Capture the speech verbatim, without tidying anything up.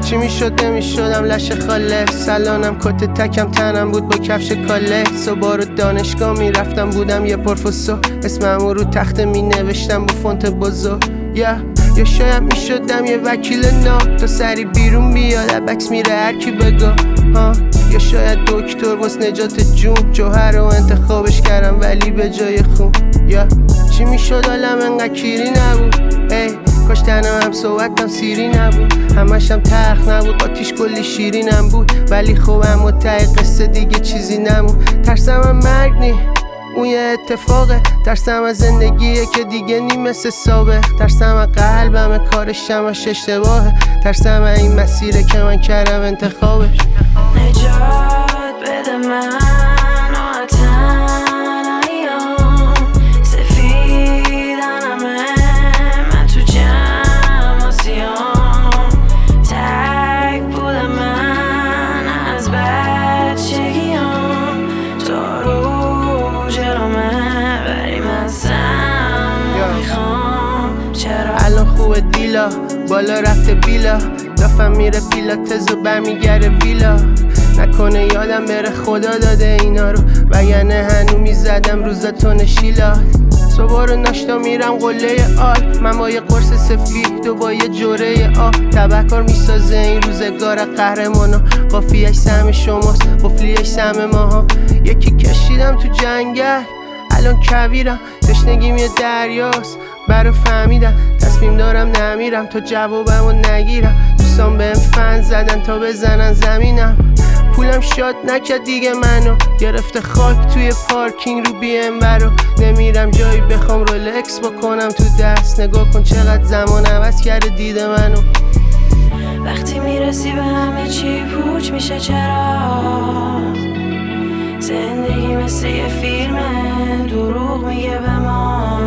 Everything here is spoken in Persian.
چی میشد نمیشدم لشه خاله، سلانم کت تکم تنم بود با کفش کاله. صبح رو دانشگاه میرفتم بودم یه پروفسور، اسممو رو تخت می نوشتم با فونت بزرگ. یا یا شاید میشدم یه وکیل ناب تا سری بیرون بیاد عکس میره هر کی بگا ها. یا شاید دکتر واس نجات جون، جوهر رو انتخابش کردم ولی به جای خون. یا چی میشد عالم انقدر کیری نبود، ای کاش تنها هم صحبتم سیری نبود. همشم تخ نبود آتیش کلی شیرینم بود، ولی خب اما ته قصه دیگه چیزی نمون. ترسم هم مرگ نی اون یه اتفاقه، ترسم از زندگیه که دیگه نی مثل سابق. ترسم از قلبم کارش همش اشتباهه، ترسم از این مسیره که من کردم انتخابش. نجات بده من و تنهاییام، سفیدنمه من تو جمع آسیام. تک بودم من از بچگیام، تا رو جلومه ولی من سم میخوام. چرا الان خوبه دیلا بالا رفته بیلا، دافم میره پیلاتز و برمیگره ویلا. نکنه یادم بره خدا داده اینا رو، وگرنه هنو میزدم روزتون شیلا. صبح رو ناشتا میرم قله آل، من با یه قرص سفید و با یه جوره آ. تبهکار میسازه این روزگار قهرمانو، قافیه‌اش سهم شماست قفلیش سهم ماها. یکی کشیدم تو جنگل الان کویرم، تشنگیم یه دریاست برا فهمیدم. تصمیم دارم نمیرم تا جوابمو نگیرم، دوستان بهم فن زدن تا بزنن زمینم. پولم شاد نکرد دیگه منو، گرفته خاک توی پارکینگ رو بی ام برو. نمیرم جایی بخوام رولکس بکنم تو دست، نگاه کن چقدر زمان عوض کرده دید منو. وقتی میرسی به همه چی پوچ میشه، چرا زندگی مثل یه فیلمه دروغ میگه به ما.